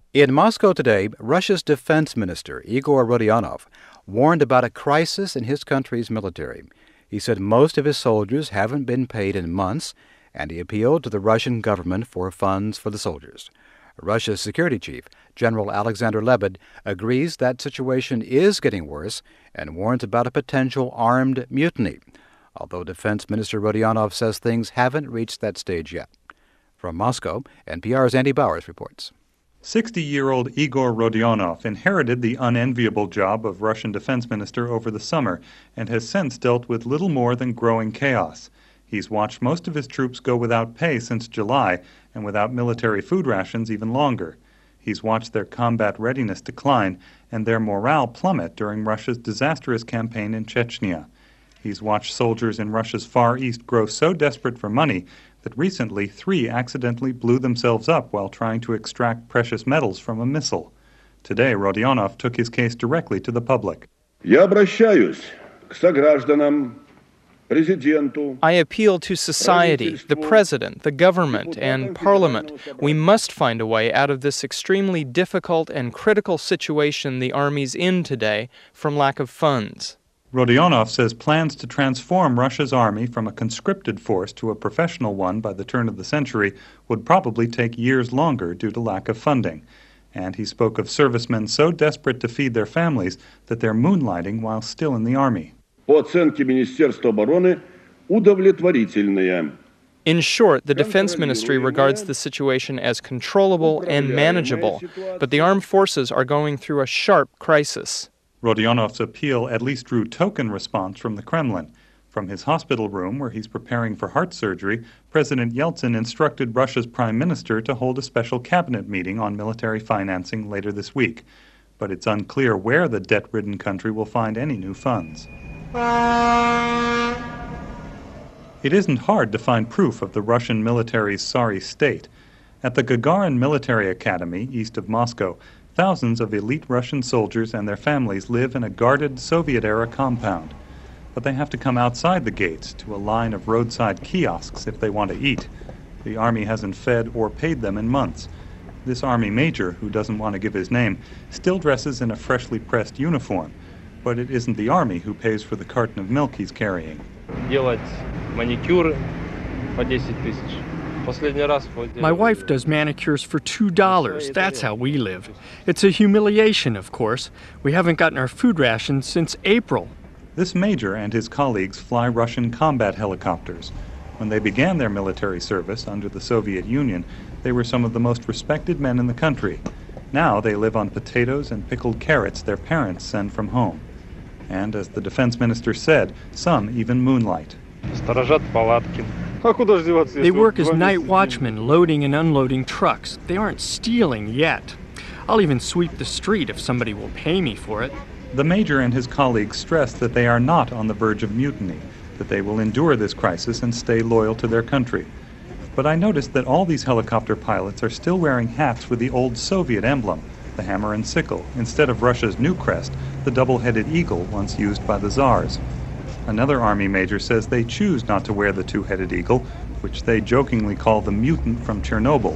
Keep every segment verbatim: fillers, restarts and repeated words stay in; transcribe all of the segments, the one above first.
In Moscow today, Russia's defense minister, Igor Rodionov, warned about a crisis in his country's military. He said most of his soldiers haven't been paid in months, and he appealed to the Russian government for funds for the soldiers. Russia's security chief, General Alexander Lebed, agrees that situation is getting worse and warns about a potential armed mutiny, although Defense Minister Rodionov says things haven't reached that stage yet. From Moscow, N P R's Andy Bowers reports. sixty-year-old Igor Rodionov inherited the unenviable job of Russian defense minister over the summer and has since dealt with little more than growing chaos. He's watched most of his troops go without pay since July and without military food rations even longer. He's watched their combat readiness decline and their morale plummet during Russia's disastrous campaign in Chechnya. He's watched soldiers in Russia's Far East grow so desperate for money that recently three accidentally blew themselves up while trying to extract precious metals from a missile. Today, Rodionov took his case directly to the public. Я обращаюсь к согражданам, президенту. I appeal to society, the president, the government, and parliament. We must find a way out of this extremely difficult and critical situation the army's in today from lack of funds. Rodionov says plans to transform Russia's army from a conscripted force to a professional one by the turn of the century would probably take years longer due to lack of funding. And he spoke of servicemen so desperate to feed their families that they're moonlighting while still in the army. По оценке Министерства обороны, удовлетворительные. In short, the Defense Ministry regards the situation as controllable and manageable, but the armed forces are going through a sharp crisis. Rodionov's appeal at least drew token response from the Kremlin. From his hospital room, where he's preparing for heart surgery, President Yeltsin instructed Russia's prime minister to hold a special cabinet meeting on military financing later this week. But it's unclear where the debt-ridden country will find any new funds. It isn't hard to find proof of the Russian military's sorry state. At the Gagarin Military Academy, east of Moscow, thousands of elite Russian soldiers and their families live in a guarded Soviet-era compound. But they have to come outside the gates to a line of roadside kiosks if they want to eat. The army hasn't fed or paid them in months. This army major, who doesn't want to give his name, still dresses in a freshly pressed uniform. But it isn't the army who pays for the carton of milk he's carrying. Делать маникюры по десять тысяч. My wife does manicures for two dollars. That's how we live. It's a humiliation, of course. We haven't gotten our food rations since April. This major and his colleagues fly Russian combat helicopters. When they began their military service under the Soviet Union, they were some of the most respected men in the country. Now they live on potatoes and pickled carrots their parents send from home. And as the defense minister said, some even moonlight. Сторожат палатки. They work as night watchmen, loading and unloading trucks. They aren't stealing yet. I'll even sweep the street if somebody will pay me for it. The major and his colleagues stress that they are not on the verge of mutiny, that they will endure this crisis and stay loyal to their country. But I noticed that all these helicopter pilots are still wearing hats with the old Soviet emblem, the hammer and sickle, instead of Russia's new crest, the double-headed eagle once used by the Tsars. Another army major says they choose not to wear the two-headed eagle, which they jokingly call the mutant from Chernobyl.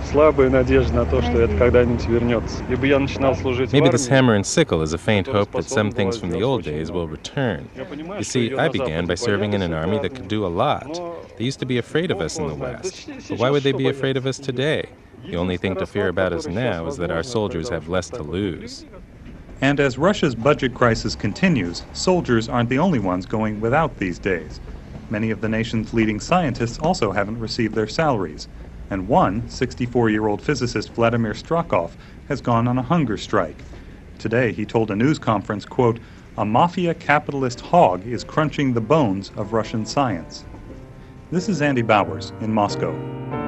Maybe this hammer and sickle is a faint hope that some things from the old days will return. You see, I began by serving in an army that could do a lot. They used to be afraid of us in the West. But why would they be afraid of us today? The only thing to fear about us now is that our soldiers have less to lose. And as Russia's budget crisis continues, soldiers aren't the only ones going without these days. Many of the nation's leading scientists also haven't received their salaries. And one, sixty-four-year-old physicist Vladimir Strakov, has gone on a hunger strike. Today he told a news conference, quote, "A mafia capitalist hog is crunching the bones of Russian science." This is Andy Bowers in Moscow.